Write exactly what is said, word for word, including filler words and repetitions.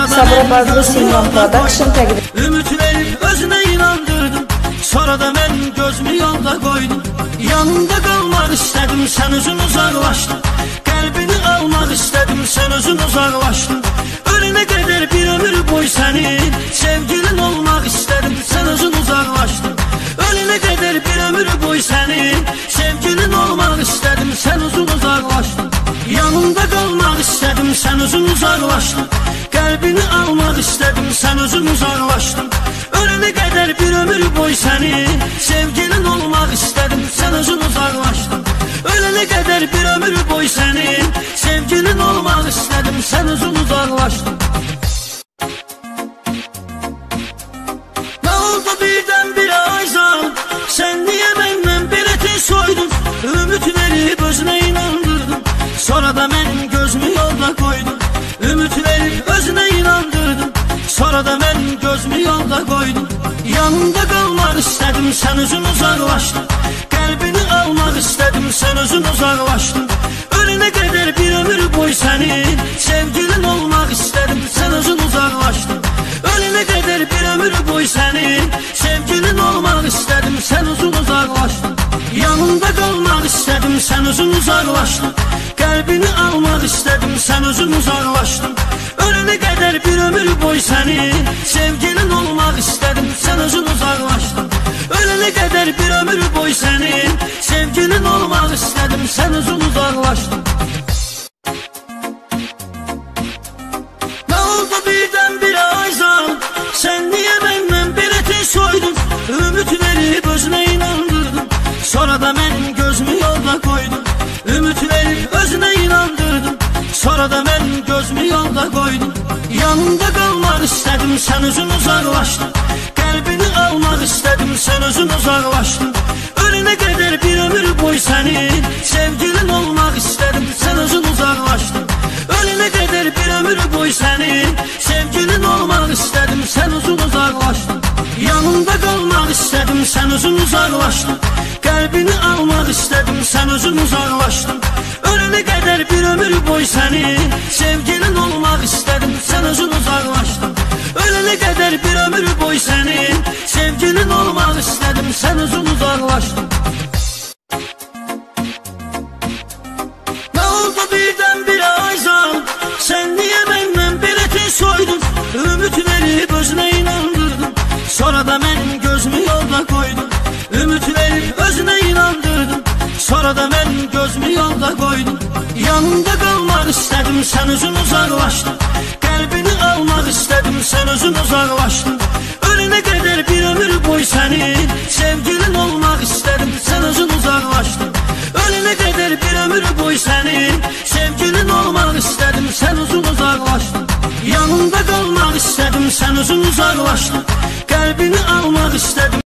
Sabra Bazlı Simon Production təqdim. Ümit verip özüne inandırdım. Sonra da ben gözümü yolda koydum. Yanında kalmak istedim, sen uzun uzaklaştın. Kalbini almak istedim, sen uzun uzaklaştın. Ölene kadar bir ömür boy senin sevgilin olmak istedim, sen uzun uzaklaştın. Ölene kadar bir ömür boy senin sevgilin olmak istedim, sen uzun uzaklaştın. Yanında kalmak istedim, sen uzun uzaklaştın. Kalbini almak istedim, sen uzun uzaklaştın. Ölene kadar bir ömür boy senin sevgilin olmak istedim, sen uzun uzaklaştın. Ölene kadar bir ömür boy senin sevgilin olmak istedim, sen uzun uzaklaştın. Ne oldu birden bir ayzal, sen niye benden bileti soydun? Ümit verip özüne inandırdım, sonra da ben gözümü yolda koydum. Ümit verip özüne inandırdım, sonra da ben gözümü yolda koydum. Yanında kalmak istedim, sen uzun uzaklaştın. Kalbini almak istedim, sen uzun uzaklaştın. Ölene kadar bir ömür boy senin sevgilin olmak istedim, sen uzun uzaklaştın. Ölene kadar bir ömür boy senin sevgilin olmak istedim, sen uzun uzaklaştın. Yanında kalmak istedim, sen uzun uzaklaştın. Kalbini almak istedim, sen uzun uzaklaştın. Ölene kadar bir ömür boy senin sevgilin olmak istedim, sen uzun uzaklaştın. Ölene kadar bir ömür boy senin sevgilin olmak istedim, sen uzun uzaklaştın. Ne oldu birden bir ayzal, sen niye benden bileti soydun? Ümit verip özüne inandırdım, sonra da ben gözümü yolda koydum. Ümit verip özüne inandırdım, sonra da ben gözümü yolda koydum. Yanında kalmak istedim, sen uzun uzaklaştın. Kalbini almak istedim, sen uzun uzaklaştın. Ölene kadar bir ömür boy senin sevgilin olmak istedim, sen uzun uzaklaştın. Ölene kadar bir ömür boy senin sevgilin olmak istedim, sen uzun uzaklaştın. Yanında kalmak istedim, sen uzun uzaklaştın. Kalbini almak istedim, sen uzun uzaklaştın. Ölene kadar bir ömür boy senin sevgilin olmak istedim, sen uzun uzaklaştın. Ölene kadar bir ömür boy senin sevgilin olmak istedim, sen uzun uzaklaştın. Ne oldu birden bir ayzal, sen niye benden bileti soydun? Ümit verip özüne inandırdım, sonra da ben gözümü yolda koydum. Ümit verip özüne inandırdım, sonra da ben gözümü yolda koydum. Yanında kalmak istedim, sen uzun uzaklaştın. Kalbini almak istedim, sen uzun uzaklaştın. Ölene kadar bir ömür boy senin sevgilin olmak istedim, sen uzun uzaklaştın. Ölene kadar bir ömür boy senin sevgilin olmak istedim, sen uzun uzaklaştın. Yanında kalmak istedim, sen uzun uzaklaştın. Kalbini almak istedim.